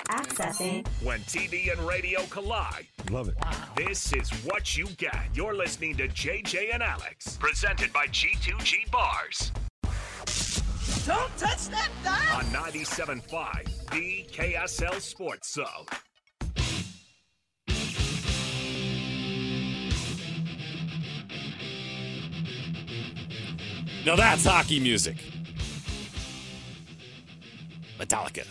Accessing. When TV and radio collide. Love it. Wow. This is what you get. You're listening to JJ and Alex. Presented by G2G Bars. Don't touch that dial. On 97.5, the KSL Sports Zone. Now that's hockey music. Metallica.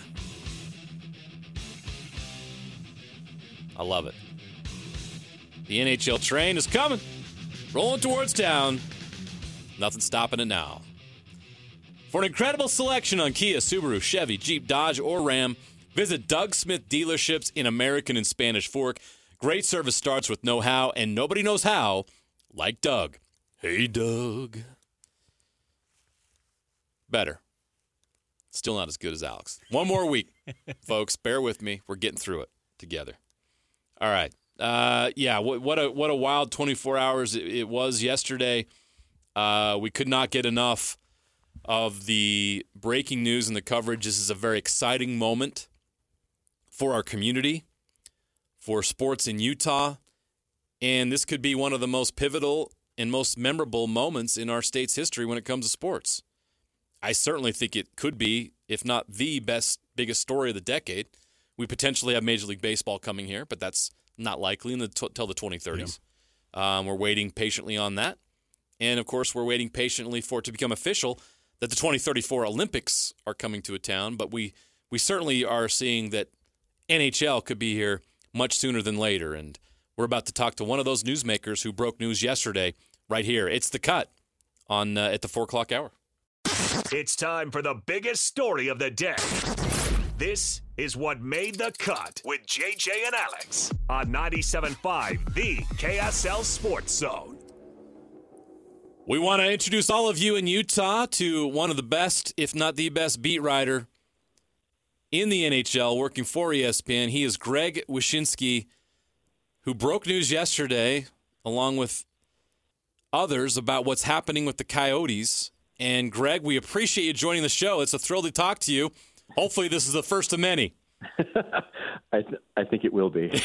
I love it. The NHL train is coming. Rolling towards town. Nothing stopping it now. For an incredible selection on Kia, Subaru, Chevy, Jeep, Dodge, or Ram, visit Doug Smith dealerships in American and Spanish Fork. Great service starts with know-how, and nobody knows how like Doug. Hey, Doug. Better. Still not as good as Alex. One more week, folks. Bear with me. We're getting through it together. All right. What a wild 24 hours it was yesterday. We could not get enough of the breaking news and the coverage. This is a very exciting moment for our community, for sports in Utah, and this could be one of the most pivotal and most memorable moments in our state's history when it comes to sports. I certainly think it could be, if not the biggest story of the decade. We potentially have Major League Baseball coming here, but that's not likely until the 2030s. Yeah. We're waiting patiently on that. And, of course, we're waiting patiently for it to become official that the 2034 Olympics are coming to a town. But we certainly are seeing that NHL could be here much sooner than later. And we're about to talk to one of those newsmakers who broke news yesterday right here. It's The Cut on at the 4 o'clock hour. It's time for the biggest story of the day. This is what made the cut with JJ and Alex on 97.5, the KSL Sports Zone. We want to introduce all of you in Utah to one of the best, if not the best, beat writer in the NHL working for ESPN. He is Greg Wyshynski, who broke news yesterday, along with others, about what's happening with the Coyotes. And, Greg, we appreciate you joining the show. It's a thrill to talk to you. Hopefully this is the first of many. I think it will be.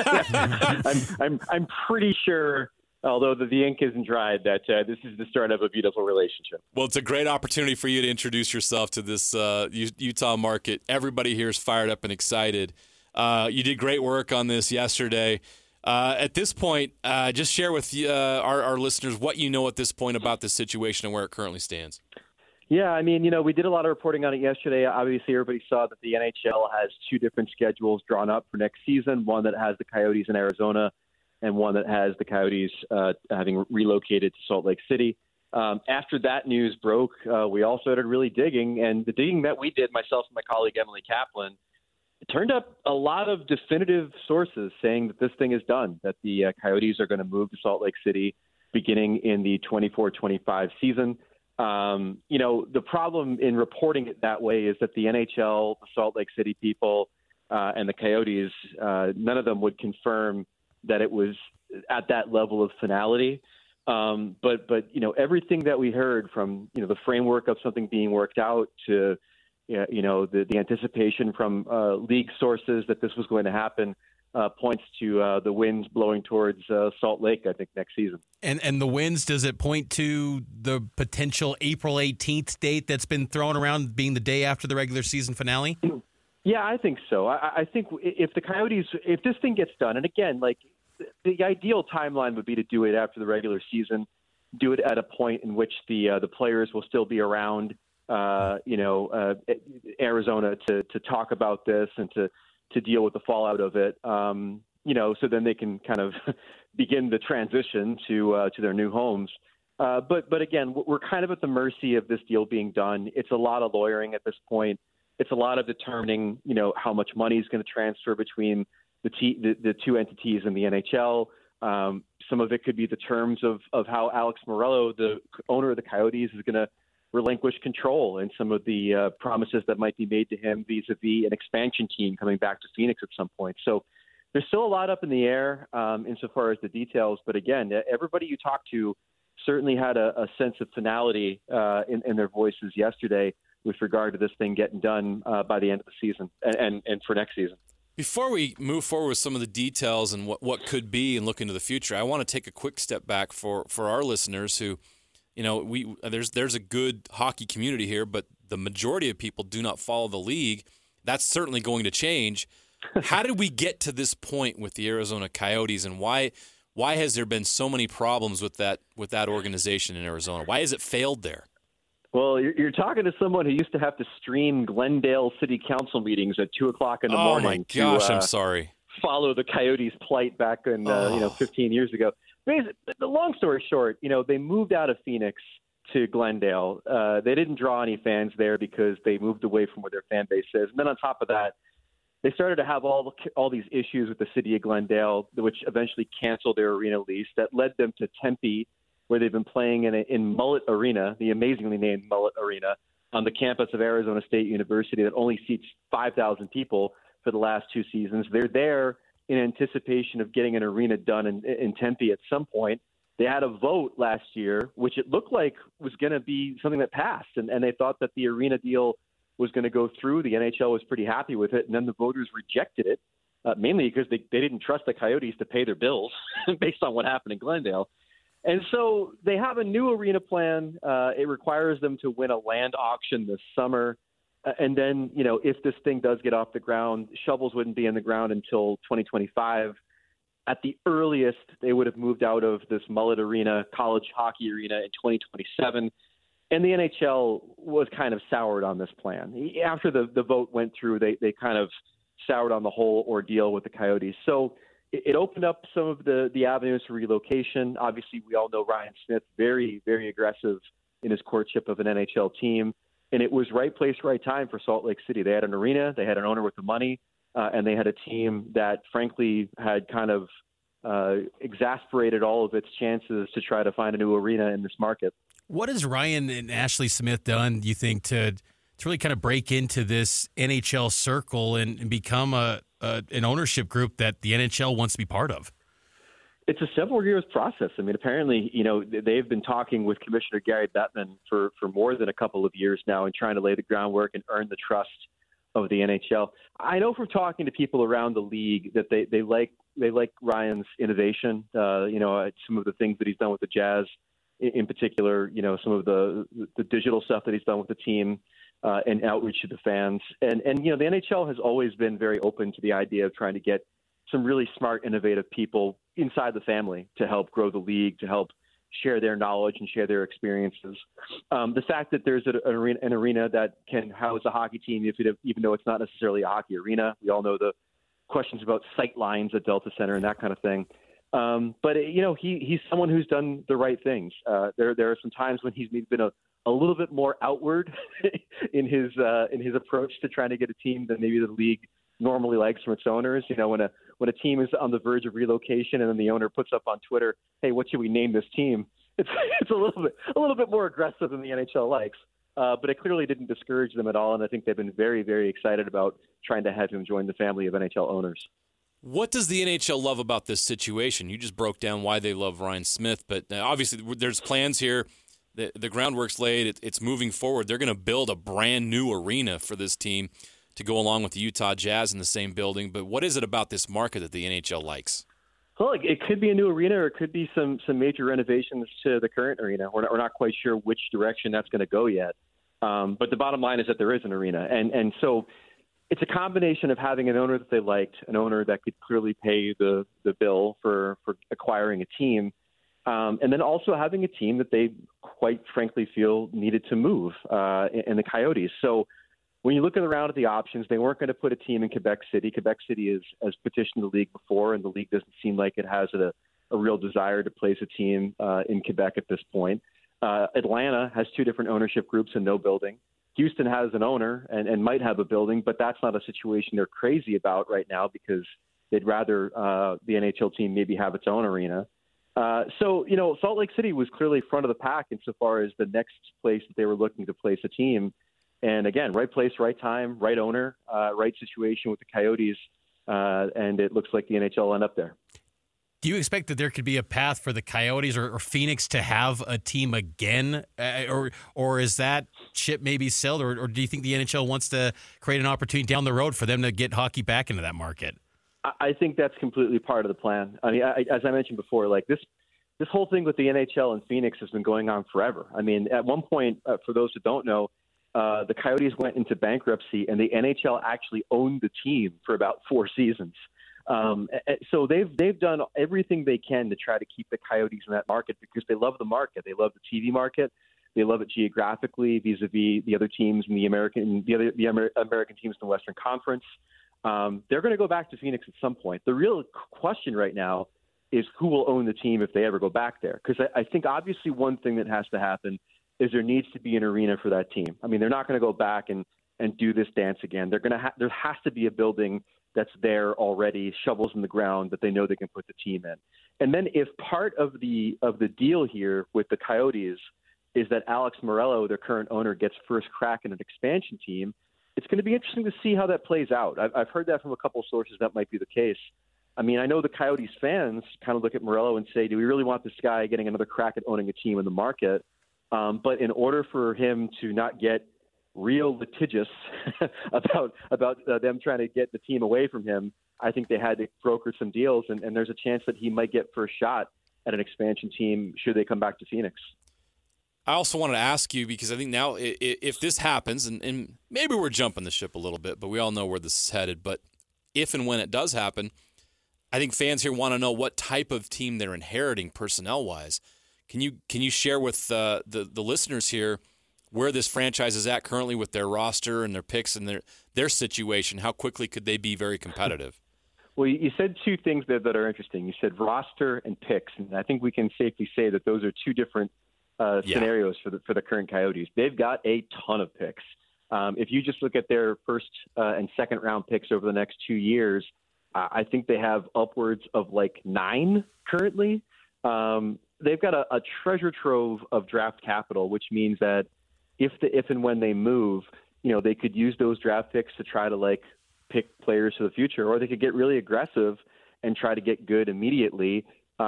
I'm pretty sure, although the ink isn't dried, that this is the start of a beautiful relationship. Well, it's a great opportunity for you to introduce yourself to this Utah market. Everybody here is fired up and excited. You did great work on this yesterday. At this point, just share with our listeners what you know at this point about this situation and where it currently stands. Yeah, I mean, we did a lot of reporting on it yesterday. Obviously, everybody saw that the NHL has two different schedules drawn up for next season, one that has the Coyotes in Arizona and one that has the Coyotes having relocated to Salt Lake City. After that news broke, we all started really digging, and the digging that we did, myself and my colleague Emily Kaplan, it turned up a lot of definitive sources saying that this thing is done, that the Coyotes are going to move to Salt Lake City beginning in the 24-25 season. The problem in reporting it that way is that the NHL, the Salt Lake City people, and the Coyotes, none of them would confirm that it was at that level of finality. But everything that we heard from, the framework of something being worked out to, the anticipation from league sources that this was going to happen points to the winds blowing towards Salt Lake, I think, next season. And the winds, does it point to the potential April 18th date that's been thrown around being the day after the regular season finale? Yeah, I think so. I think if the Coyotes, if this thing gets done, and again, like the ideal timeline would be to do it after the regular season, do it at a point in which the players will still be around, Arizona to talk about this and to deal with the fallout of it, so then they can kind of begin the transition to their new homes. But again, we're kind of at the mercy of this deal being done. It's a lot of lawyering at this point. It's a lot of determining, how much money is going to transfer between the two entities in the NHL. Some of it could be the terms of how Alex Morello, the owner of the Coyotes, is going to relinquish control and some of the promises that might be made to him vis-a-vis an expansion team coming back to Phoenix at some point. So there's still a lot up in the air insofar as the details. But again, everybody you talk to certainly had a sense of finality in their voices yesterday. with regard to this thing getting done by the end of the season and for next season. Before we move forward with some of the details and what could be and look into the future, I want to take a quick step back for our listeners who, there's a good hockey community here, but the majority of people do not follow the league. That's certainly going to change. How did we get to this point with the Arizona Coyotes, and why has there been so many problems with that organization in Arizona? Why has it failed there? Well, you're talking to someone who used to have to stream Glendale City Council meetings at 2:00 in the morning. Oh my gosh, I'm sorry. Follow the Coyotes' plight back in 15 years ago. Basically, the long story short, they moved out of Phoenix to Glendale. They didn't draw any fans there because they moved away from where their fan base is. And then on top of that, they started to have all these issues with the city of Glendale, which eventually canceled their arena lease. That led them to Tempe, where they've been playing in Mullet Arena, the amazingly named Mullet Arena, on the campus of Arizona State University that only seats 5,000 people for the last 2 seasons. They're there in anticipation of getting an arena done in Tempe at some point. They had a vote last year, which it looked like was going to be something that passed, and they thought that the arena deal was going to go through. The NHL was pretty happy with it, and then the voters rejected it, mainly because they didn't trust the Coyotes to pay their bills based on what happened in Glendale. And so they have a new arena plan. It requires them to win a land auction this summer. And then, if this thing does get off the ground, shovels wouldn't be in the ground until 2025. At the earliest, they would have moved out of this Mullet Arena, college hockey arena, in 2027. And the NHL was kind of soured on this plan. After the vote went through, they kind of soured on the whole ordeal with the Coyotes. So it opened up some of the avenues for relocation. Obviously, we all know Ryan Smith, very, very aggressive in his courtship of an NHL team. And it was right place, right time for Salt Lake City. They had an arena, they had an owner with the money, and they had a team that, frankly, had kind of exasperated all of its chances to try to find a new arena in this market. What has Ryan and Ashley Smith done, do you think, to really kind of break into this NHL circle and become an ownership group that the NHL wants to be part of? It's a several years process. I mean, apparently, they've been talking with Commissioner Gary Bettman for more than a couple of years now and trying to lay the groundwork and earn the trust of the NHL. I know from talking to people around the league that they like Ryan's innovation. Some of the things that he's done with the Jazz, in particular. Some of the digital stuff that he's done with the team and outreach to the fans. And the NHL has always been very open to the idea of trying to get some really smart, innovative people inside the family to help grow the league, to help share their knowledge and share their experiences. The fact that there's an arena that can house a hockey team, even though it's not necessarily a hockey arena. We all know the questions about sight lines at Delta Center and that kind of thing. But he's someone who's done the right things. There are some times when he's maybe been a little bit more outward in his approach to trying to get a team than maybe the league normally likes from its owners. When a team is on the verge of relocation and then the owner puts up on Twitter, "Hey, what should we name this team?" It's a little bit more aggressive than the NHL likes. But it clearly didn't discourage them at all, and I think they've been very, very excited about trying to have him join the family of NHL owners. What does the NHL love about this situation? You just broke down why they love Ryan Smith, but obviously there's plans here. The groundwork's laid. It's moving forward. They're going to build a brand new arena for this team to go along with the Utah Jazz in the same building. But what is it about this market that the NHL likes? Well, it could be a new arena, or it could be some major renovations to the current arena. We're not quite sure which direction that's going to go yet. But the bottom line is that there is an arena. And so it's a combination of having an owner that they liked, an owner that could clearly pay the bill for acquiring a team, and then also having a team that they quite frankly feel needed to move in the Coyotes. So when you look around at the options, they weren't going to put a team in Quebec City. Quebec City has petitioned the league before, and the league doesn't seem like it has a real desire to place a team in Quebec at this point. Atlanta has 2 different ownership groups and no building. Houston has an owner and might have a building, but that's not a situation they're crazy about right now because they'd rather the NHL team maybe have its own arena. So Salt Lake City was clearly front of the pack insofar as the next place that they were looking to place a team. And again, right place, right time, right owner, right situation with the Coyotes, and it looks like the NHL will end up there. Do you expect that there could be a path for the Coyotes or Phoenix to have a team again, or is that ship maybe sailed, or do you think the NHL wants to create an opportunity down the road for them to get hockey back into that market? I think that's completely part of the plan. I mean, as I mentioned before, like this whole thing with the NHL and Phoenix has been going on forever. I mean, at one point, for those who don't know, the Coyotes went into bankruptcy, and the NHL actually owned the team for about 4 seasons. So they've done everything they can to try to keep the Coyotes in that market because they love the market. They love the TV market. They love it geographically vis-a-vis the other teams in the American teams in the Western Conference. They're going to go back to Phoenix at some point. The real question right now is who will own the team if they ever go back there. Because I think obviously one thing that has to happen is there needs to be an arena for that team. I mean, they're not going to go back and do this dance again. There has to be a building that's there already, shovels in the ground that they know they can put the team in. And then if part of the deal here with the Coyotes is that Alex Morello, their current owner, gets first crack in an expansion team, it's going to be interesting to see how that plays out. I've heard that from a couple of sources that might be the case. I mean, I know the Coyotes fans kind of look at Morello and say, do we really want this guy getting another crack at owning a team in the market? But in order for him to not get real litigious about them trying to get the team away from him, I think they had to broker some deals, and there's a chance that he might get first shot at an expansion team should they come back to Phoenix. I also wanted to ask you, because I think now if this happens, and maybe we're jumping the ship a little bit, but we all know where this is headed, but if and when it does happen, I think fans here want to know what type of team they're inheriting personnel-wise. Can you share with the listeners here where this franchise is at currently with their roster and their picks and their situation? How quickly could they be very competitive? Well, you said two things that are interesting. You said roster and picks, and I think we can safely say that those are two different scenarios for the current Coyotes. They've got a ton of picks. If you just look at their first and second round picks over the next 2 years, I think they have upwards of like 9 currently. They've got a treasure trove of draft capital, which means that if and when they move, they could use those draft picks to try to like pick players for the future, or they could get really aggressive and try to get good immediately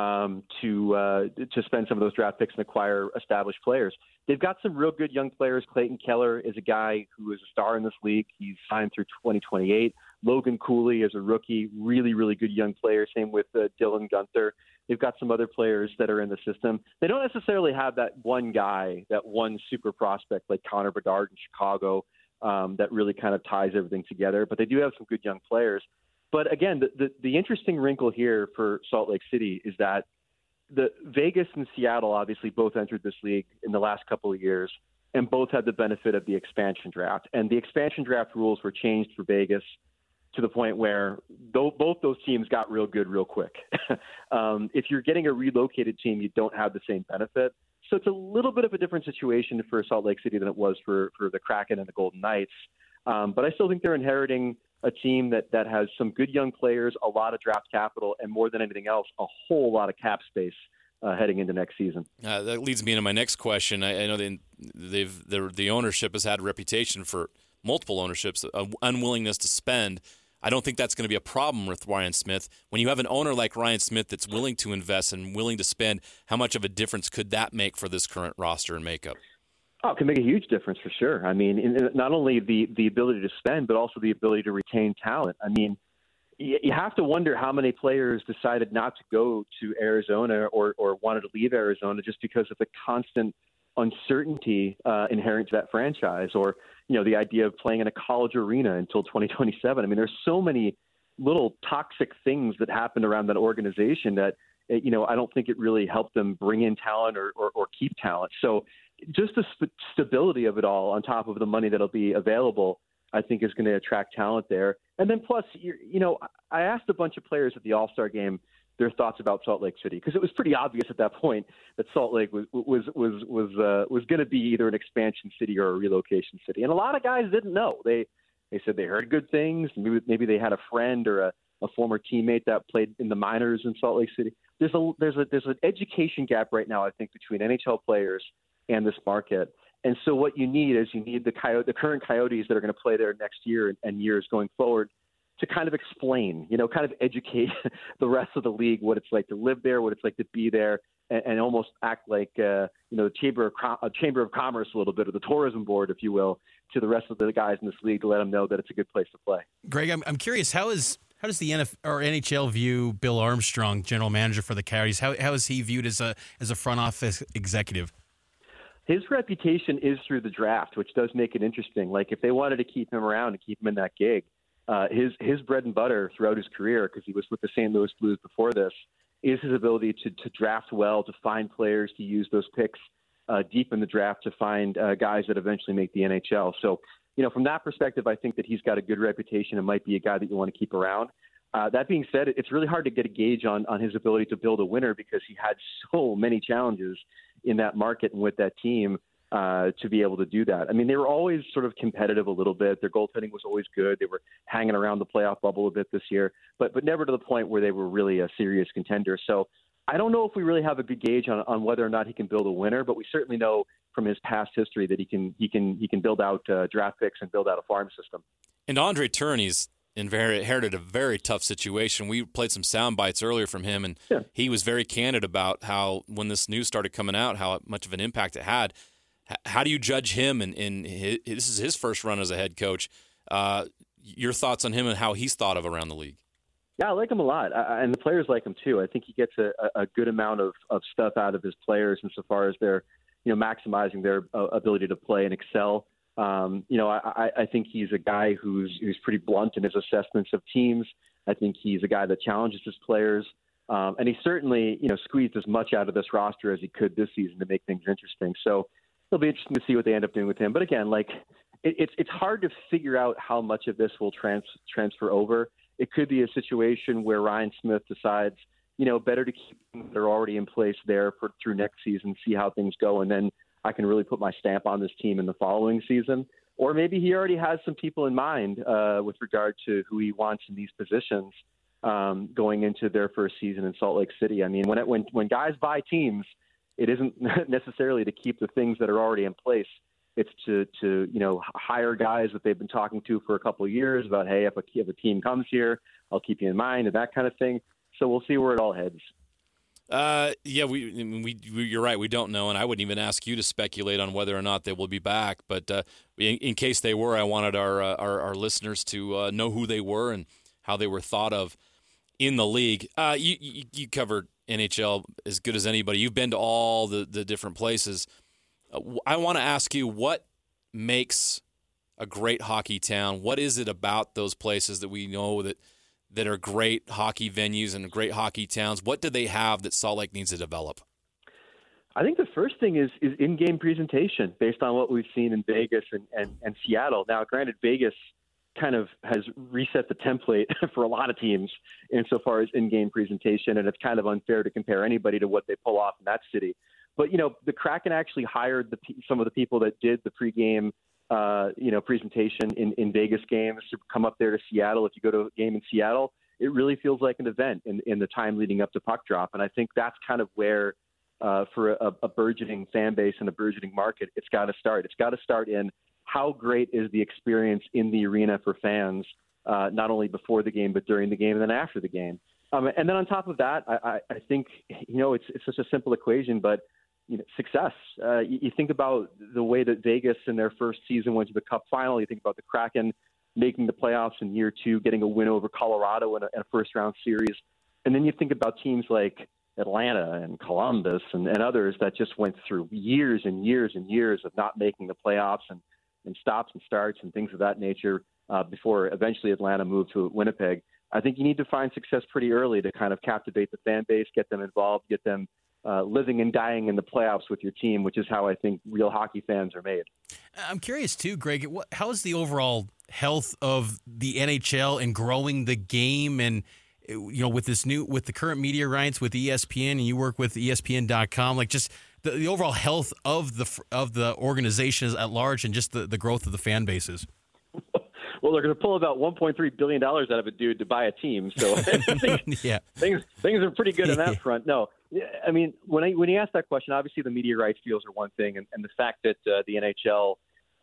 to spend some of those draft picks and acquire established players. They've got some real good young players. Clayton Keller is a guy who is a star in this league. He's signed through 2028. Logan Cooley is a rookie, really, really good young player. Same with Dylan Gunther. They've got some other players that are in the system. They don't necessarily have that one guy, that one super prospect like Connor Bedard in Chicago that really kind of ties everything together. But they do have some good young players. But again, the interesting wrinkle here for Salt Lake City is that the Vegas and Seattle obviously both entered this league in the last couple of years, and both had the benefit of the expansion draft. And the expansion draft rules were changed for Vegas to the point where both those teams got real good real quick. If you're getting a relocated team, you don't have the same benefit. So it's a little bit of a different situation for Salt Lake City than it was for the Kraken and the Golden Knights. But I still think they're inheriting a team that has some good young players, a lot of draft capital, and more than anything else, a whole lot of cap space heading into next season. That leads me into my next question. I know the ownership has had a reputation for multiple ownerships, unwillingness to spend. I don't think that's going to be a problem with Ryan Smith. When you have an owner like Ryan Smith that's willing to invest and willing to spend, how much of a difference could that make for this current roster and makeup? Oh, it can make a huge difference for sure. I mean, not only the ability to spend, but also the ability to retain talent. I mean, you have to wonder how many players decided not to go to Arizona or wanted to leave Arizona just because of the constant uncertainty inherent to that franchise, or the idea of playing in a college arena until 2027. I mean, there's so many little toxic things that happened around that organization that I don't think it really helped them bring in talent or keep talent. So just the stability of it all on top of the money that'll be available, I think is going to attract talent there. And then plus, I asked a bunch of players at the All-Star game their thoughts about Salt Lake City, because it was pretty obvious at that point that Salt Lake was going to be either an expansion city or a relocation city. And a lot of guys didn't know. They said they heard good things. Maybe they had a friend or a former teammate that played in the minors in Salt Lake City. There's an education gap right now, I think, between NHL players and this market. And so what you need is the current Coyotes that are going to play there next year and years going forward. to kind of explain, kind of educate the rest of the league what it's like to live there, what it's like to be there, and almost act like the Chamber of Commerce a little bit, or the tourism board, if you will, to the rest of the guys in this league to let them know that it's a good place to play. Greg, I'm curious, how does the NHL view Bill Armstrong, general manager for the Coyotes? How is he viewed as a front office executive? His reputation is through the draft, which does make it interesting. Like, if they wanted to keep him around and keep him in that gig, his bread and butter throughout his career, because he was with the St. Louis Blues before this, is his ability to draft well, to find players, to use those picks deep in the draft to find guys that eventually make the NHL. So, from that perspective, I think that he's got a good reputation and might be a guy that you want to keep around. That being said, it's really hard to get a gauge on his ability to build a winner, because he had so many challenges in that market and with that team to be able to do that. I mean, they were always sort of competitive a little bit. Their goaltending was always good. They were hanging around the playoff bubble a bit this year, but never to the point where they were really a serious contender. So I don't know if we really have a good gauge on whether or not he can build a winner, but we certainly know from his past history that he can build out draft picks and build out a farm system. And Andre Tourigny's inherited a very tough situation. We played some sound bites earlier from him, and he was very candid about how, when this news started coming out, how much of an impact it had. How do you judge him? And this is his first run as a head coach. Your thoughts on him and how he's thought of around the league? Yeah, I like him a lot, and the players like him too. I think he gets a good amount of stuff out of his players insofar as they're maximizing their ability to play and excel. I think he's a guy who's pretty blunt in his assessments of teams. I think he's a guy that challenges his players. And he certainly, squeezed as much out of this roster as he could this season to make things interesting. So it'll be interesting to see what they end up doing with him. But again, it's hard to figure out how much of this will transfer over. It could be a situation where Ryan Smith decides, better to keep them that are already in place there through next season, see how things go, and then I can really put my stamp on this team in the following season. Or maybe he already has some people in mind with regard to who he wants in these positions going into their first season in Salt Lake City. I mean, when guys buy teams, it isn't necessarily to keep the things that are already in place. It's to hire guys that they've been talking to for a couple of years about, hey, if a team comes here, I'll keep you in mind, and that kind of thing. So we'll see where it all heads. You're right. We don't know, and I wouldn't even ask you to speculate on whether or not they will be back. But in case they were, I wanted our listeners to know who they were and how they were thought of in the league. You covered NHL as good as anybody. You've been to all the different places. I want to ask you, what makes a great hockey town? What is it about those places that we know that are great hockey venues and great hockey towns? What do they have that Salt Lake needs to develop? I think the first thing is in-game presentation based on what we've seen in Vegas and Seattle. Now, granted, Vegas kind of has reset the template for a lot of teams insofar as in-game presentation, and it's kind of unfair to compare anybody to what they pull off in that city. But, the Kraken actually hired some of the people that did the pregame presentation in Vegas games to come up there to Seattle. If you go to a game in Seattle, it really feels like an event in the time leading up to puck drop. And I think that's kind of where, for a burgeoning fan base and a burgeoning market, it's got to start. It's got to start in how great is the experience in the arena for fans, not only before the game, but during the game and then after the game. And then on top of that, I think, it's such a simple equation, but success. You think about the way that Vegas in their first season went to the Cup final. You think about the Kraken making the playoffs in year 2, getting a win over Colorado in a first-round series. And then you think about teams like Atlanta and Columbus and others that just went through years and years and years of not making the playoffs and stops and starts and things of that nature before eventually Atlanta moved to Winnipeg. I think you need to find success pretty early to kind of captivate the fan base, get them involved, get them living and dying in the playoffs with your team, which is how I think real hockey fans are made. I'm curious too, Greg, how is the overall health of the NHL and growing the game, and with the current media rights with ESPN, and you work with ESPN.com, like just the overall health of the organizations at large and just the growth of the fan bases? Well, they're going to pull about $1.3 billion out of a dude to buy a team. So things are pretty good on that front. No, I mean, when you ask that question, obviously the media rights deals are one thing, and the fact that the NHL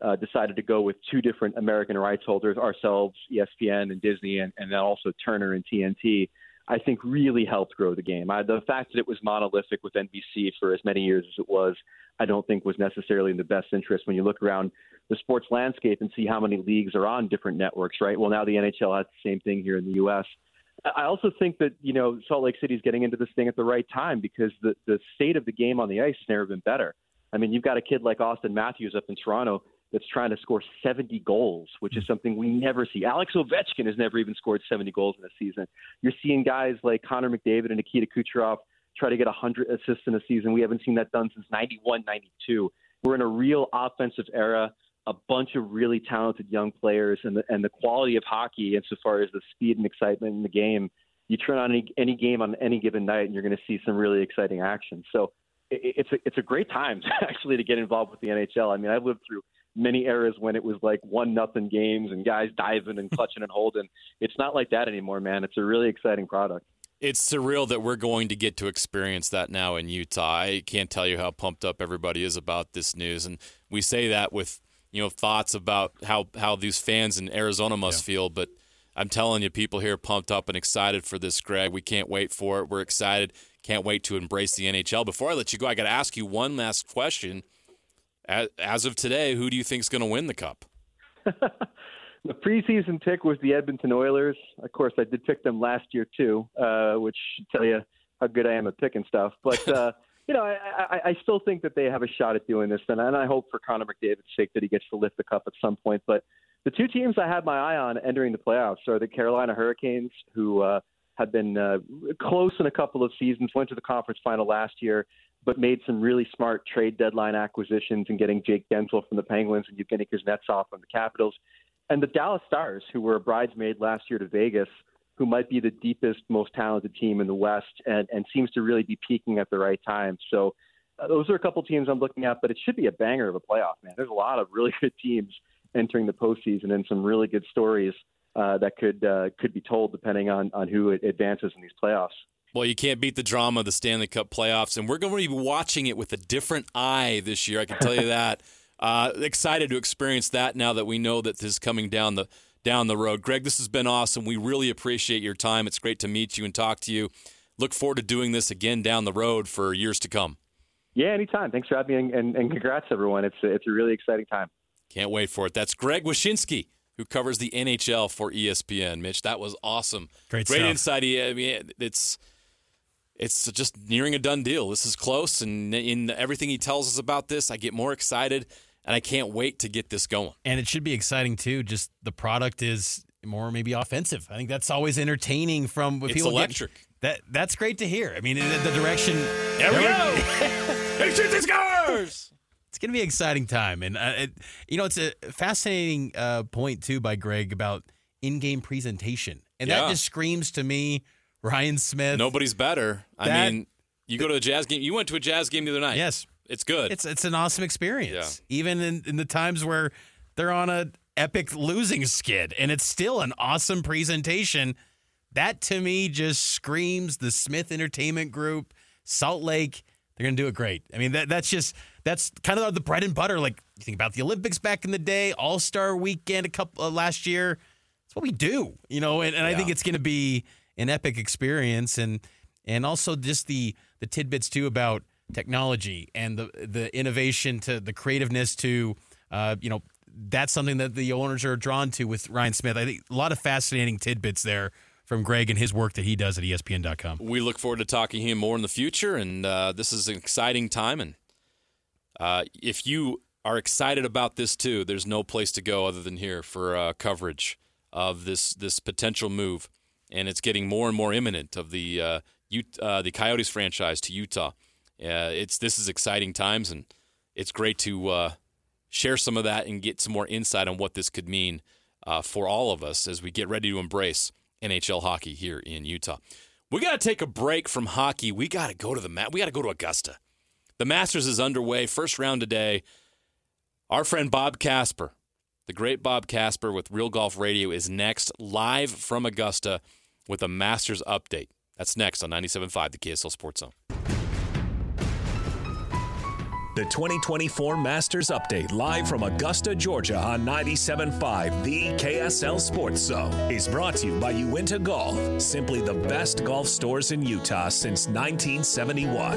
decided to go with two different American rights holders, ourselves, ESPN and Disney, and then also Turner and TNT, I think really helped grow the game. The fact that it was monolithic with NBC for as many years as it was, I don't think was necessarily in the best interest when you look around the sports landscape and see how many leagues are on different networks, right? Well, now the NHL has the same thing here in the U.S. I also think that, Salt Lake City is getting into this thing at the right time because the state of the game on the ice has never been better. I mean, you've got a kid like Austin Matthews up in Toronto that's trying to score 70 goals, which is something we never see. Alex Ovechkin has never even scored 70 goals in a season. You're seeing guys like Connor McDavid and Nikita Kucherov try to get 100 assists in a season. We haven't seen that done since 91, 92. We're in a real offensive era, a bunch of really talented young players, and the quality of hockey insofar as the speed and excitement in the game. You turn on any game on any given night, and you're going to see some really exciting action. So it's a great time actually to get involved with the NHL. I mean, I've lived through many eras when it was like 1-0 games and guys diving and clutching and holding. It's not like that anymore, man. It's a really exciting product. It's surreal that we're going to get to experience that now in Utah. I can't tell you how pumped up everybody is about this news. And we say that with, thoughts about how these fans in Arizona must feel. But I'm telling you, people here are pumped up and excited for this, Greg. We can't wait for it. We're excited. Can't wait to embrace the NHL. Before I let you go, I got to ask you one last question. As of today, who do you think is going to win the Cup? The preseason pick was the Edmonton Oilers. Of course, I did pick them last year too, which should tell you how good I am at picking stuff. But I still think that they have a shot at doing this, and I hope for Connor McDavid's sake that he gets to lift the cup at some point. But the two teams I had my eye on entering the playoffs are the Carolina Hurricanes, who have been close in a couple of seasons, went to the conference final last year, but made some really smart trade deadline acquisitions and getting Jake Gensel from the Penguins and Evgeny Kuznetsov from the Capitals. And the Dallas Stars, who were a bridesmaid last year to Vegas, who might be the deepest, most talented team in the West and seems to really be peaking at the right time. So those are a couple teams I'm looking at, but it should be a banger of a playoff, man. There's a lot of really good teams entering the postseason and some really good stories that could be told depending on who advances in these playoffs. Well, you can't beat the drama of the Stanley Cup playoffs, and we're going to be watching it with a different eye this year, I can tell you that. Excited to experience that now that we know that this is coming down the road. Greg, this has been awesome. We really appreciate your time. It's great to meet you and talk to you. Look forward to doing this again down the road for years to come. Yeah, anytime. Thanks for having me, and congrats, everyone. It's a really exciting time. Can't wait for it. That's Greg Wyshynski, who covers the NHL for ESPN. Mitch, that was awesome. Great insight. I mean, it's just nearing a done deal. This is close, and in everything he tells us about this, I get more excited, and I can't wait to get this going. And it should be exciting, too. Just the product is more maybe offensive. I think that's always entertaining from what people electric. That's great to hear. I mean, the direction. There we go. He shoots his scores. It's going to be an exciting time. And, it's a fascinating point, too, by Greg about in-game presentation. And that just screams to me Ryan Smith. Nobody's better. I mean, you go to a Jazz game. You went to a Jazz game the other night. Yes. It's good. It's an awesome experience. Yeah. Even in the times where they're on an epic losing skid, and it's still an awesome presentation. That, to me, just screams the Smith Entertainment Group, Salt Lake. They're going to do it great. I mean, that's kind of the bread and butter. Like, you think about the Olympics back in the day, All-Star Weekend last year. It's what we do, and I think it's going to be an epic experience, and also just the tidbits, too, about technology and the innovation to the creativeness to, that's something that the owners are drawn to with Ryan Smith. I think a lot of fascinating tidbits there from Greg and his work that he does at ESPN.com. We look forward to talking to him more in the future, and this is an exciting time. And if you are excited about this too, there's no place to go other than here for coverage of this potential move, and it's getting more and more imminent of the Coyotes franchise to Utah. This is exciting times, and it's great to share some of that and get some more insight on what this could mean for all of us as we get ready to embrace NHL hockey here in Utah. We got to take a break from hockey. We got to go to we got to go to Augusta. The Masters is underway. First round today. Our friend Bob Casper, the great Bob Casper with Real Golf Radio, is next live from Augusta with a Masters update. That's next on 97.5, the KSL Sports Zone. The 2024 Masters Update, live from Augusta, Georgia on 97.5, the KSL Sports Zone, is brought to you by Uinta Golf, simply the best golf stores in Utah since 1971.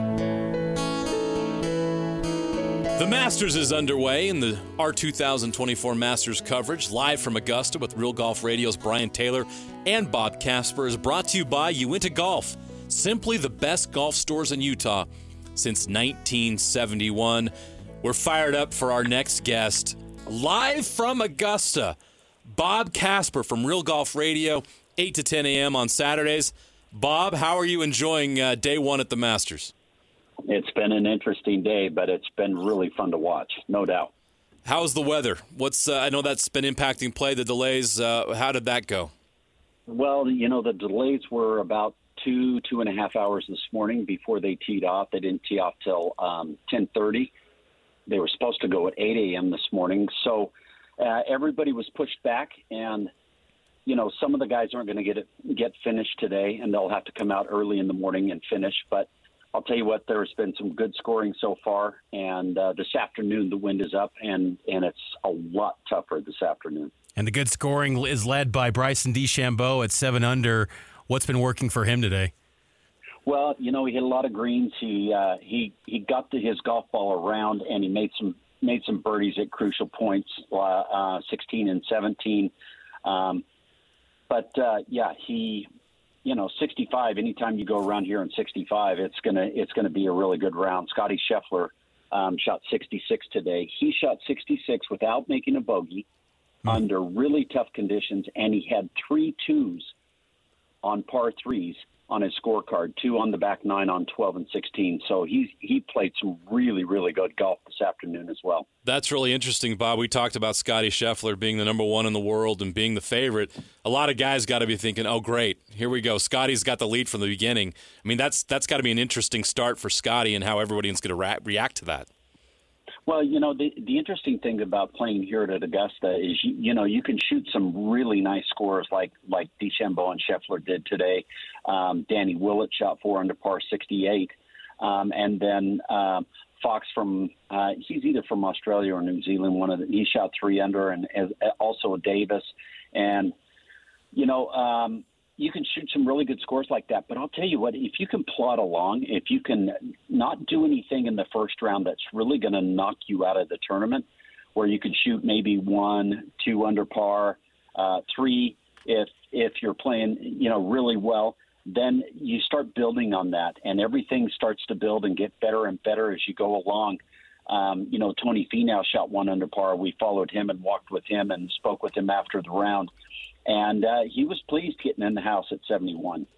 The Masters is underway, and our 2024 Masters coverage, live from Augusta with Real Golf Radio's Brian Taylor and Bob Casper, is brought to you by Uinta Golf, simply the best golf stores in Utah since 1971. We're fired up for our next guest, live from Augusta, Bob Casper from Real Golf Radio, 8 to 10 a.m. on Saturdays. Bob, how are you enjoying day one at the Masters? It's been an interesting day, but it's been really fun to watch, no doubt. How's the weather? I know that's been impacting play, the delays. How did that go? Well, the delays were about 2.5 hours this morning before they teed off. They didn't tee off till 10:30. They were supposed to go at 8 a.m. this morning. So everybody was pushed back, and some of the guys aren't going to get finished today, and they'll have to come out early in the morning and finish. But I'll tell you what, there's been some good scoring so far, and this afternoon the wind is up, and it's a lot tougher this afternoon. And the good scoring is led by Bryson DeChambeau at 7 under. What's been working for him today? Well, he hit a lot of greens. He got his golf ball around, and he made some birdies at crucial points, 16 and 17. He 65. Anytime you go around here in 65, it's gonna be a really good round. Scotty Scheffler shot 66 today. He shot 66 without making a bogey under really tough conditions, and he had 3 twos on par threes on his scorecard, 2 on the back 9 on 12 and 16. So he played some really, really good golf this afternoon as well. That's really interesting, Bob. We talked about Scotty Scheffler being the number 1 in the world and being the favorite. A lot of guys got to be thinking, oh, great, here we go. Scotty's got the lead from the beginning. I mean, that's got to be an interesting start for Scotty and how everybody's going to react to that. Well, the interesting thing about playing here at Augusta is, you can shoot some really nice scores like DeChambeau and Scheffler did today. Danny Willett shot 4 under par 68. And then Fox he's either from Australia or New Zealand. He shot 3 under, and also Davis. And, you can shoot some really good scores like that. But I'll tell you what, if you can plod along, if you can not do anything in the first round that's really going to knock you out of the tournament, where you can shoot maybe 1, 2 under par, 3 if you're playing, really well, then you start building on that, and everything starts to build and get better and better as you go along. Tony Finau shot 1 under par. We followed him and walked with him and spoke with him after the round. And he was pleased getting in the house at 71.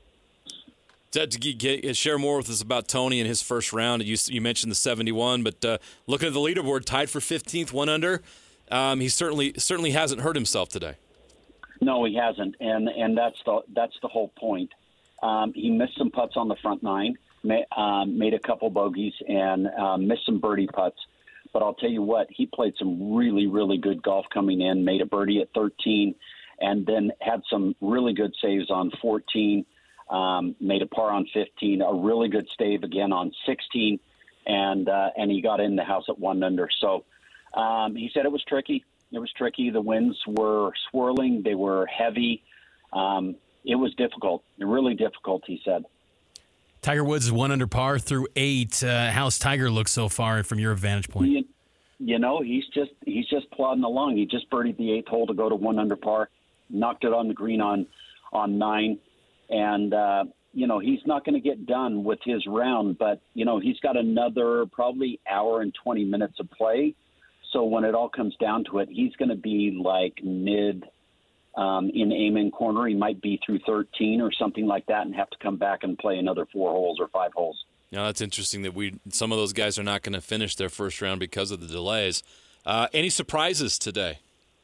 To share more with us about Tony and his first round, you mentioned the 71, but looking at the leaderboard, tied for 15th, 1 under. He certainly hasn't hurt himself today. No, he hasn't, and that's the whole point. He missed some putts on the front 9, made a couple bogeys, and missed some birdie putts. But I'll tell you what, he played some really, really good golf coming in, made a birdie at 13, and then had some really good saves on 14, made a par on 15, a really good stave again on 16, and he got in the house at 1 under. So he said it was tricky. It was tricky. The winds were swirling. They were heavy. It was difficult, really difficult, he said. Tiger Woods is 1 under par through 8. How's Tiger look so far from your vantage point? He's just plodding along. He just birdied the 8th hole to go to 1 under par. Knocked it on the green on 9, and he's not going to get done with his round, but he's got another probably hour and 20 minutes of play. So when it all comes down to it, he's going to be like mid in Amen Corner. He might be through 13 or something like that, and have to come back and play another 4 holes or 5 holes. Now that's interesting that some of those guys are not going to finish their first round because of the delays. Any surprises today?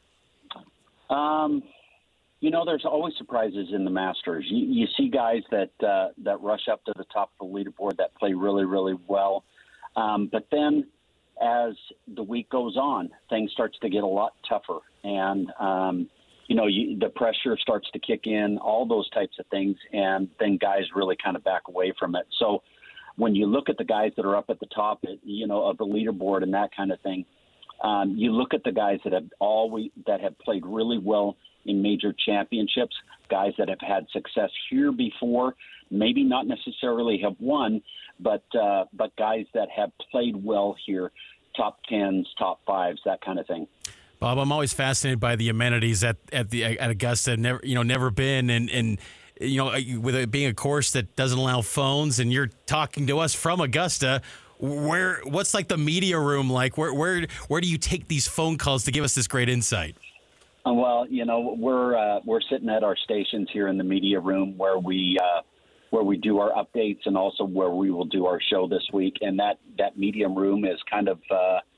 There's always surprises in the Masters. You see guys that rush up to the top of the leaderboard that play really, really well. But then as the week goes on, things starts to get a lot tougher. And, the pressure starts to kick in, all those types of things. And then guys really kind of back away from it. So when you look at the guys that are up at the top, of the leaderboard and that kind of thing, you look at the guys that have played really well in major championships, guys that have had success here before, maybe not necessarily have won, but guys that have played well here, top 10s, top 5s, that kind of thing. Bob, I'm always fascinated by the amenities at Augusta. Never been, and with it being a course that doesn't allow phones, and you're talking to us from Augusta. What's like the media room like? Where do you take these phone calls to give us this great insight? Well, we're sitting at our stations here in the media room where we do our updates, and also where we will do our show this week. And that media room is kind of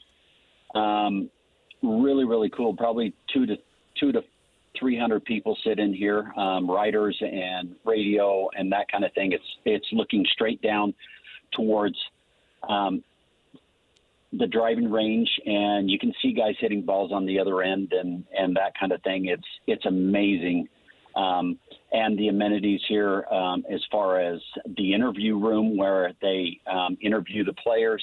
really, really cool. Probably 200 to 300 people sit in here, writers and radio and that kind of thing. It's looking straight down towards the driving range, and you can see guys hitting balls on the other end and that kind of thing. It's amazing. And the amenities here, as far as the interview room where they interview the players,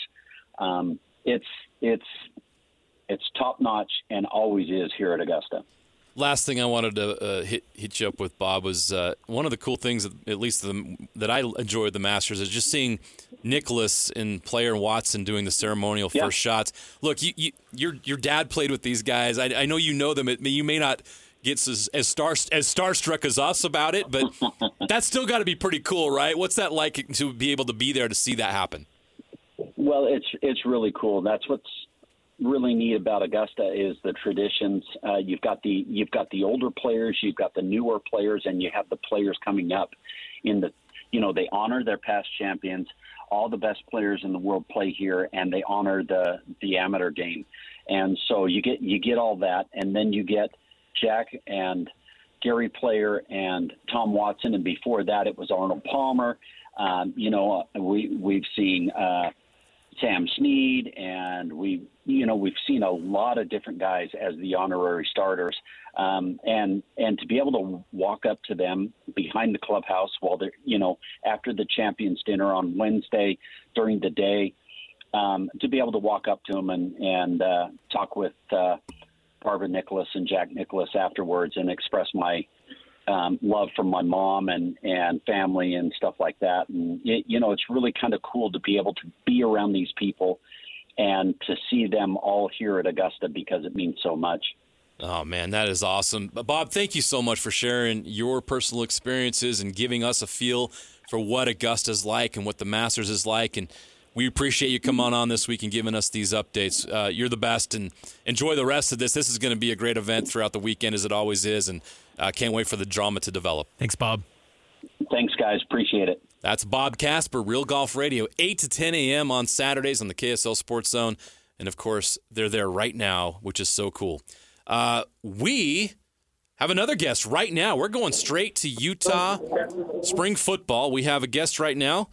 it's top notch and always is here at Augusta. Last thing I wanted to hit you up with, Bob, was one of the cool things, at least that I enjoyed the Masters, is just seeing Nicklaus and Player and Watson doing the ceremonial first shots. Look, your dad played with these guys. I know you know them. You may not get as starstruck as us about it, but that's still got to be pretty cool, right? What's that like to be able to be there to see that happen? Well, it's really cool. That's what's really neat about Augusta is the traditions. You've got the older players, you've got the newer players, and you have the players coming up. They honor their past champions. All the best players in the world play here, and they honor the amateur game. And so you get all that, and then you get Jack and Gary Player and Tom Watson, and before that it was Arnold Palmer. We've seen Sam Snead, and we've seen a lot of different guys as the honorary starters, and to be able to walk up to them behind the clubhouse while they're after the Champions Dinner on Wednesday during the day, to be able to walk up to them and talk with Barbara Nicklaus and Jack Nicklaus afterwards and express my love for my mom and family and stuff like that. And, it's really kind of cool to be able to be around these people and to see them all here at Augusta because it means so much. Oh, man, that is awesome. Bob, thank you so much for sharing your personal experiences and giving us a feel for what Augusta's like and what the Masters is like. And we appreciate you coming on this week and giving us these updates. You're the best, and enjoy the rest of this. This is going to be a great event throughout the weekend, as it always is, and can't wait for the drama to develop. Thanks, Bob. Thanks, guys. Appreciate it. That's Bob Casper, Real Golf Radio, 8 to 10 a.m. on Saturdays on the KSL Sports Zone. And, of course, they're there right now, which is so cool. We have another guest right now. We're going straight to Utah spring football. We have a guest right now,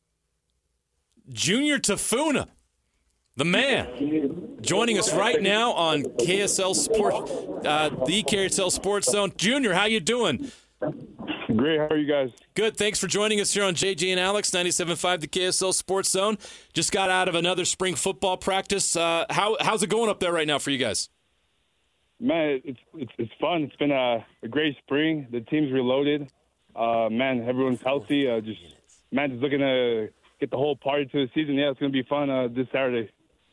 Junior Tafuna, the man, joining us right now on KSL Sports, the KSL Sports Zone. Junior, how you doing? Great. How are you guys? Good. Thanks for joining us here on JJ and Alex, 97.5, the KSL Sports Zone. Just got out of another spring football practice. How's it going up there right now for you guys? Man, it's fun. It's been a great spring. The team's reloaded. Man, everyone's healthy. Just looking to get the whole party to the season. Yeah, it's going to be fun this Saturday.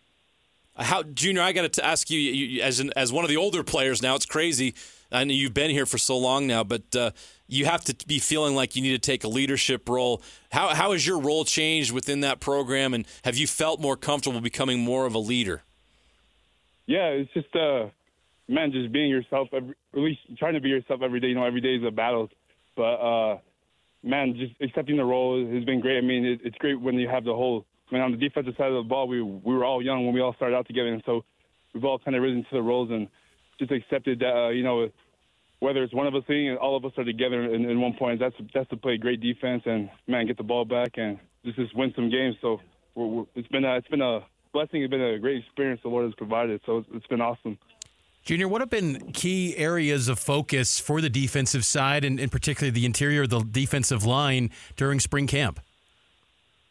Junior, I got to ask you as one of the older players now, it's crazy. I know you've been here for so long now, but you have to be feeling like you need to take a leadership role. How has your role changed within that program, and have you felt more comfortable becoming more of a leader? Yeah, it's just, just being yourself, at least trying to be yourself every day. Every day is a battle. But, just accepting the role has been great. I mean, it's great when you have on the defensive side of the ball, we were all young when we all started out together, and so we've all kind of risen to the roles and just accepted that, whether it's one of us leading, all of us are together in one point. That's to play great defense and, get the ball back and just win some games. So it's been a blessing. It's been a great experience the Lord has provided. So it's been awesome. Junior, what have been key areas of focus for the defensive side and particularly the interior of the defensive line during spring camp?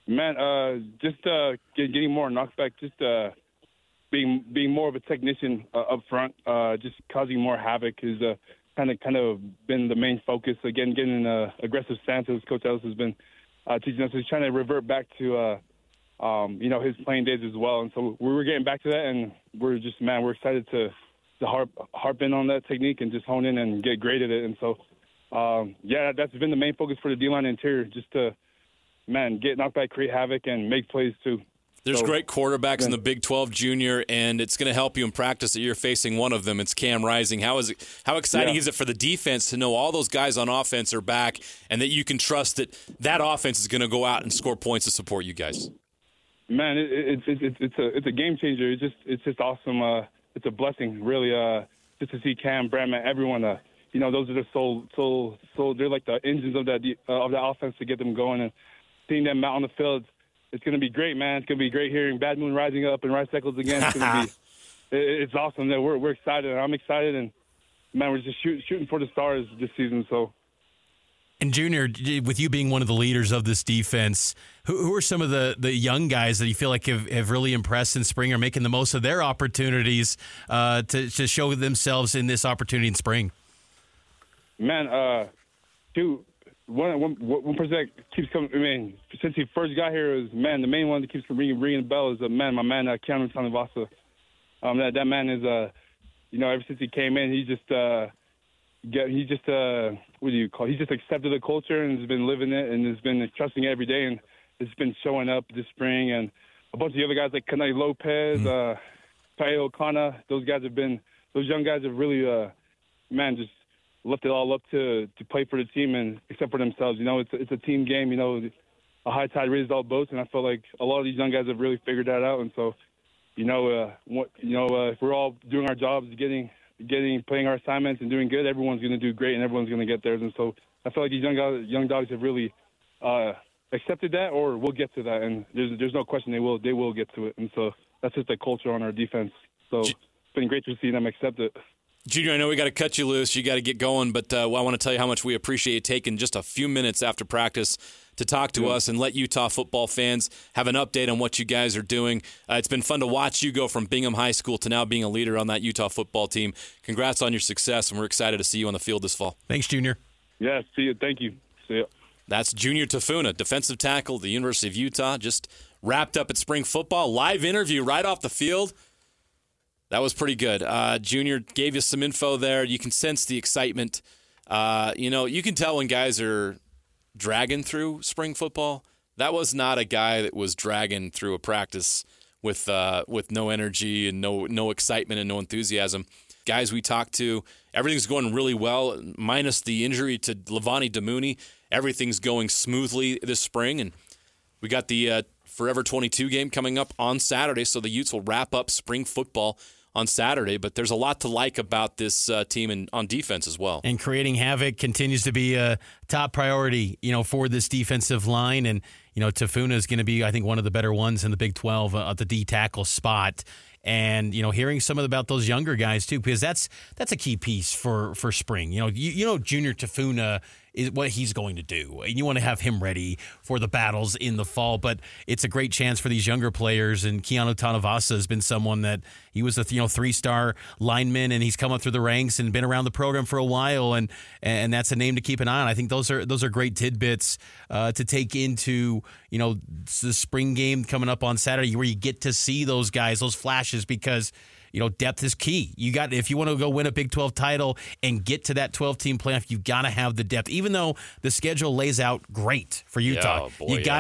Man, just getting more knockback, just being more of a technician up front, just causing more havoc is kind of been the main focus. Again, getting an aggressive stance, as Coach Ellis has been teaching us. He's trying to revert back to his playing days as well. And so we're getting back to that, and we're excited to harp in on that technique and just hone in and get great at it. And so, that's been the main focus for the D-line interior, just to, get knocked back, create havoc, and make plays too. There's great quarterbacks in the Big 12, Junior, and it's going to help you in practice that you're facing one of them. It's Cam Rising. How exciting is it for the defense to know all those guys on offense are back and that you can trust that offense is going to go out and score points to support you guys? Man, it's a game changer. It's just awesome. It's a blessing, really, just to see Cam, Bradman, everyone. Those are the soul. They're like the engines of that offense to get them going, and seeing them out on the field. It's going to be great, man. It's going to be great hearing Bad Moon rising up and Rice Eccles again. It's going to be, it's awesome. That we're excited. I'm excited, and man, we're just shooting for the stars this season. So. And Junior, with you being one of the leaders of this defense, who are some of the young guys that you feel like have really impressed in spring, or making the most of their opportunities to show themselves in this opportunity in spring? Man, one person that keeps coming. I mean, since he first got here, is the main one that keeps ringing the bell is my man Keanu Tanavasa. That man is ever since he came in, he's just what do you call it? He's just accepted the culture and has been living it and has been trusting it every day, and it's been showing up this spring. And a bunch of the other guys like Kanai Lopez, Paio Kana, those young guys have really just left it all up to play for the team and except for themselves. It's a team game. A high tide raises all boats, and I feel like a lot of these young guys have really figured that out. And so, if we're all doing our jobs, playing our assignments and doing good, everyone's going to do great and everyone's going to get theirs. And so I feel like these young dogs have really accepted that, or will get to that. And there's no question they will get to it. And so that's just the culture on our defense. So it's been great to see them accept it. Junior, I know we got to cut you loose. You got to get going, but I want to tell you how much we appreciate you taking just a few minutes after practice to talk to us and let Utah football fans have an update on what you guys are doing. It's been fun to watch you go from Bingham High School to now being a leader on that Utah football team. Congrats on your success, and we're excited to see you on the field this fall. Thanks, Junior. Yeah, see you. Thank you. See you. That's Junior Tafuna, defensive tackle at the University of Utah, just wrapped up at spring football. Live interview right off the field. That was pretty good. Junior gave you some info there. You can sense the excitement. You can tell when guys are dragging through spring football. That was not a guy that was dragging through a practice with no energy and no excitement and no enthusiasm. Guys we talked to, everything's going really well, minus the injury to Levani Damuni. Everything's going smoothly this spring, and we got the Forever 22 game coming up on Saturday, so the Utes will wrap up spring football on Saturday, but there's a lot to like about this team on defense as well. And creating havoc continues to be a top priority, for this defensive line. And, Tafuna is going to be, I think, one of the better ones in the Big 12 at the D tackle spot. And, hearing some about those younger guys, too, because that's a key piece for spring. Junior Tafuna is what he's going to do. And you want to have him ready for the battles in the fall. But it's a great chance for these younger players. And Keanu Tanavasa has been someone that he was a 3-star lineman, and he's come up through the ranks and been around the program for a while. And that's a name to keep an eye on. I think those are great tidbits to take into the spring game coming up on Saturday, where you get to see those guys, those flashes, because depth is key. If you want to go win a Big 12 title and get to that 12-team playoff, you got to have the depth. Even though the schedule lays out great for Utah,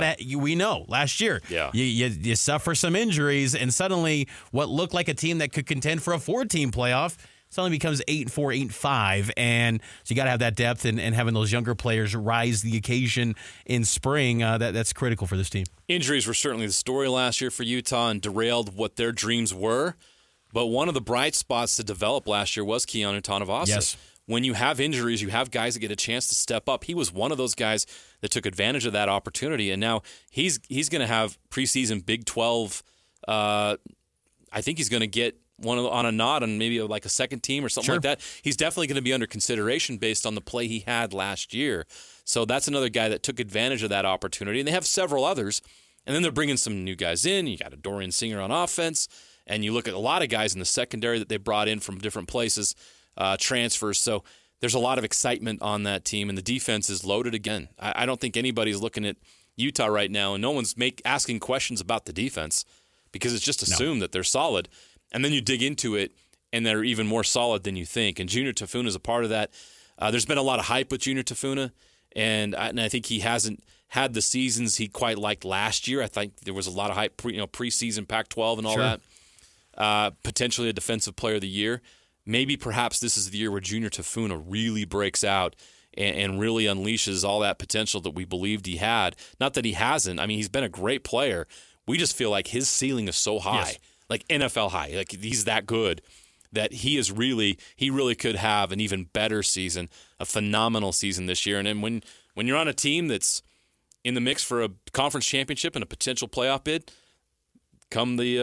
we know last year, you suffer some injuries, and suddenly what looked like a team that could contend for a 4-team playoff suddenly becomes 8-4, 8-5, and so you got to have that depth and having those younger players rise the occasion in spring. That's critical for this team. Injuries were certainly the story last year for Utah and derailed what their dreams were. But one of the bright spots to develop last year was Keanu Tanavasa. Yes. When you have injuries, you have guys that get a chance to step up. He was one of those guys that took advantage of that opportunity, and now he's going to have preseason Big 12. I think he's going to get one on a nod on maybe like a second team or something like that. He's definitely going to be under consideration based on the play he had last year. So that's another guy that took advantage of that opportunity, and they have several others. And then they're bringing some new guys in. You got a Dorian Singer on offense, and you look at a lot of guys in the secondary that they brought in from different places, transfers. So there's a lot of excitement on that team, and the defense is loaded again. I don't think anybody's looking at Utah right now, and no one's asking questions about the defense because it's just assumed that they're solid. And then you dig into it, and they're even more solid than you think. And Junior Tafuna is a part of that. There's been a lot of hype with Junior Tafuna, and I think he hasn't had the seasons he quite liked last year. I think there was a lot of hype preseason Pac-12 and all that. Potentially a defensive player of the year. Maybe perhaps this is the year where Junior Tafuna really breaks out and really unleashes all that potential that we believed he had. Not that he hasn't. I mean, he's been a great player. We just feel like his ceiling is so high, like NFL high. Like he's that good that he really could have an even better season, a phenomenal season this year. And then when you're on a team that's in the mix for a conference championship and a potential playoff bid, come the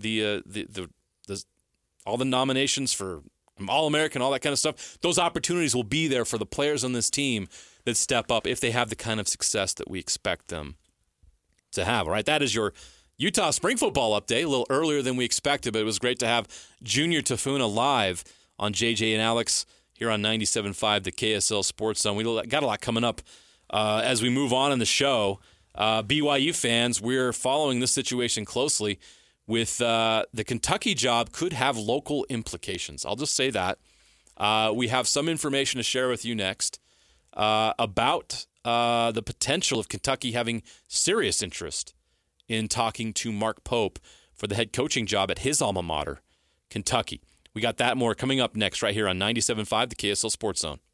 all the nominations for All-American, all that kind of stuff, those opportunities will be there for the players on this team that step up if they have the kind of success that we expect them to have. All right, that is your Utah spring football update, a little earlier than we expected, but it was great to have Junior Tafuna live on JJ and Alex here on 97.5, the KSL Sports Zone. We got a lot coming up as we move on in the show. BYU fans, we're following this situation closely with the Kentucky job could have local implications. I'll just say that. We have some information to share with you next about the potential of Kentucky having serious interest in talking to Mark Pope for the head coaching job at his alma mater, Kentucky. We got that more coming up next right here on 97.5, the KSL Sports Zone.